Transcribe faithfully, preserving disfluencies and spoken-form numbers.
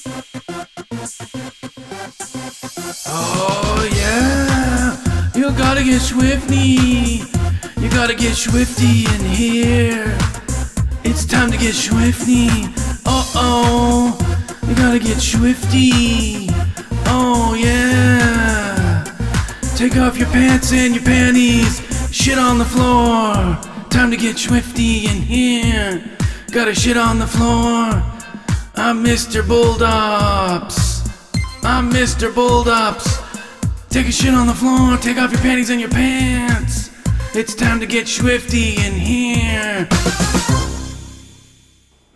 Oh yeah, you gotta get swifty. You gotta get swifty in here. It's time to get swifty. Uh oh, you gotta get swifty. Oh yeah. Take off your pants and your panties. Shit on the floor. Time to get swifty in here. Gotta shit on the floor. I'm Mister Bulldops. I'm Mister Bulldops. Take a shit on the floor. Take off your panties and your pants. It's time to get swifty in here.